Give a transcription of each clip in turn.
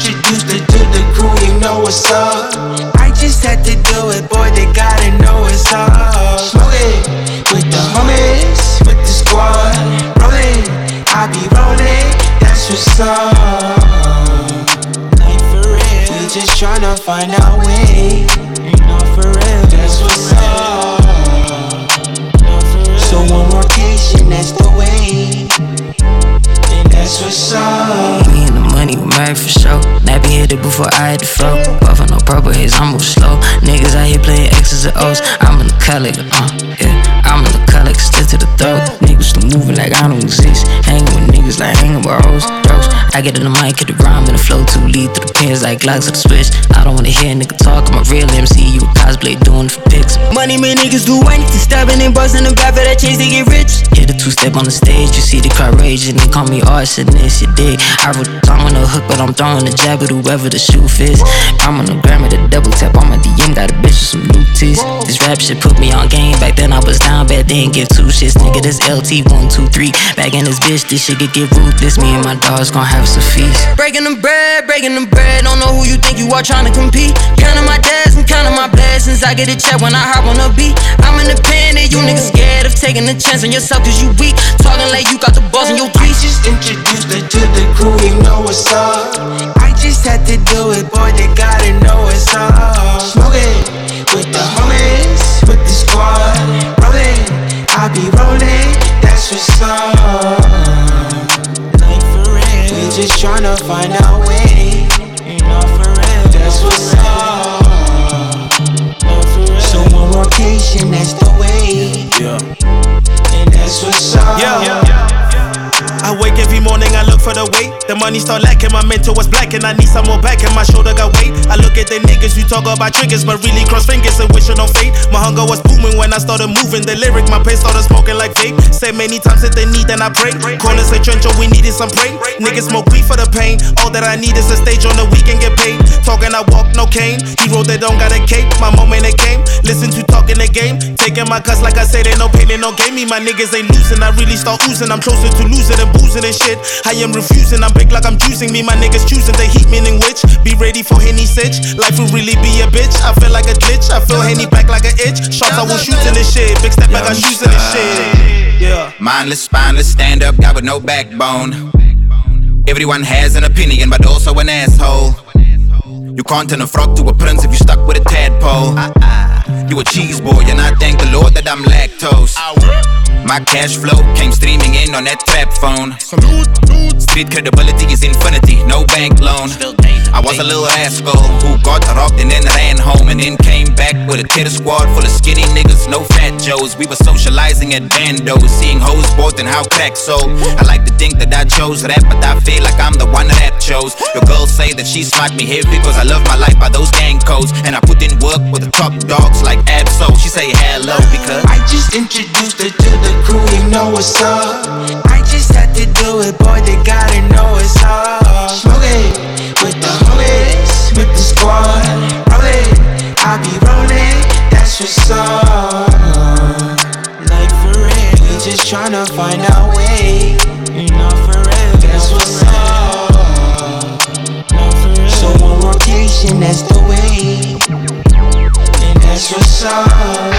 introduced her to the crew, you know what's up. I just had to do it, boy, they gotta know what's up. Smoke it with the homies, with the squad. Rollin', I be rollin', that's what's up. Like for real, we just tryna find our way. You know for real, that's what's up. So one rotation, that's the way. And that's what's up. Me and the money were married for sure. Nappy hit it before I had the flow. Puffin' no purple haze, I'm move slow. Niggas out here playing X's and O's. I'm in the color, yeah. I'm in the color, stick to the throat. Niggas still moving like I don't exist. Hanging with niggas like hanging with hoes. I get in the mic, hit the rhyme, and the flow too lead through the pins like Glocks at the switch. I don't wanna hear a nigga talk, I'm a real MC. You a cosplay doing it for pics. Money made niggas do anything, stabbing and busting the back for that change, they get rich. Hit a two-step on the stage, you see the crowd raging. They call me arsonist, you dig. I wrote the song on the hook, but I'm throwing the jab at whoever the shoe fits. I'm on the gram with a double tap on my DM, got a bitch with some new teeth. This rap shit put me on game, back then I was down bad, they ain't give two shits. Nigga, this LT 1, 2, 3. Back in this bitch, this shit could get ruthless. Me and my dogs gon' have some feast. Breaking them bread, don't know who you think you are trying to compete. Counting my dads and counting my blessings, I get a check when I hop on a beat. I'm independent, you niggas scared of taking a chance on yourself cause you weak. Talking like you got the balls in your I just introduced her to the crew, you know what's up. I just had to do it, boy, they gotta know what's up. Smoke it with the homies, with the squad. Rollin', I be rollin', that's what's up. Like for real, we just tryna find our way. You know for real, that's what's up. So one rotation, that's the way. Yeah. And that's what's up. I wake every morning, I look for the weight. The money start lacking, my mental was black, and I need some more back, and my shoulder got weight. I look at the niggas who talk about triggers, but really cross fingers and wish it on fate. My hunger was booming when I started moving. The lyric, my pace started smoking like vape. Said many times that they need, then I pray. Corners say trench, we needed some prey. Niggas smoke weed for the pain. All that I need is a stage on the weekend, get paid. Talking, I walk, no cane. Hero that don't got a cape. My moment it came. Listen to talking the game. Taking my cuts like I said, ain't no pain, ain't no game. Me, my niggas ain't losing. I really start oozing. I'm closer to losing than boozing and shit. I am refusing, I'm big like I'm juicing. Me, my niggas choosing to heat, meaning which. Be ready for Henny Sitch. Life will really be a bitch. I feel like a glitch. I feel Henny back like an itch. Shots I will shoot in this shit. Big step back, I shoot in this shit. Yeah. Mindless, spineless, stand up, guy with no backbone. Everyone has an opinion, but also an asshole. You can't turn a frog to a prince if you stuck with a tadpole. You a cheese boy, and I thank the Lord that I'm lactose. My cash flow came streaming in on that trap phone. Street credibility is infinity, no bank loan. I was a little rascal who got robbed and then ran home, and then came back with a terror squad full of skinny niggas, no fat Joes. We were socializing at bandos, seeing hoes bought and how crack sold. I like to think that I chose rap, but I feel like I'm the one rap chose. Your girls say that she smart me heavy because I live my life by those gang codes, and I put in work with the top dogs like Absol. She say hello because I just introduced her to the crew, you know what's up. I just had to do it, boy, they gotta know what's up. Smoke it with the homies, with the squad. Rollin', I be rollin', that's what's up. Like for real, we just tryna find our way. You know for real, that's what's up. So one rotation, that's the way. And that's what's up.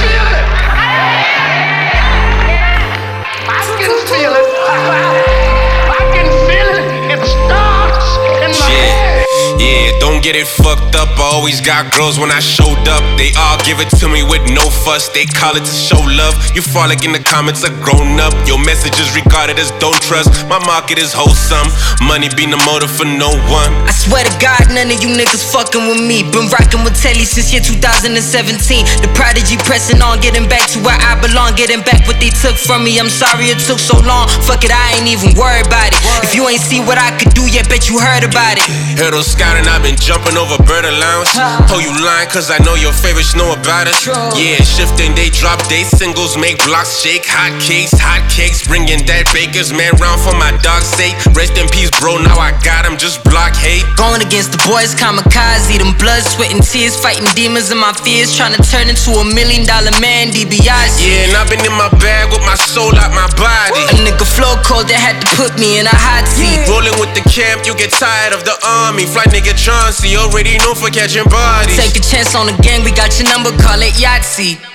I can feel it. I can feel it. It starts in my head. Yeah, don't get it fucked up. I always got girls when I showed up. They all give it to me with no fuss. They call it to show love. You frolic in the comments are grown up. Your message is regarded as don't trust. My market is wholesome. Money be the motive for no one. I swear to God, none of you niggas fucking with me. Been rocking with Telly since year 2017. The prodigy pressing on, getting back to where I belong. Getting back what they took from me. I'm sorry it took so long. Fuck it, I ain't even worried about it. If you ain't see what I could do yet, bet you heard about it. Heard on Scout and I've been jumping over Bird Allowance. Oh, you lying, cause I know your favorites know about us. Yeah, shifting, they drop day singles, make blocks shake. Hot cakes, bringing that bakers, man, round for my dog's sake. Rest in peace, bro, now I got him, just block hate. Going against the boys, kamikaze, them blood, sweat and tears, fighting demons and my fears, trying to turn into $1 million man, DiBiase. Yeah, and I've been in my bag with my soul out my body. A nigga flow cold, they had to put me in a hot seat. Rolling with the camp, you get tired of the army. Fly nigga Chauncey, already known for catching bodies. Take a chance on the gang, we got your number, call it Yahtzee.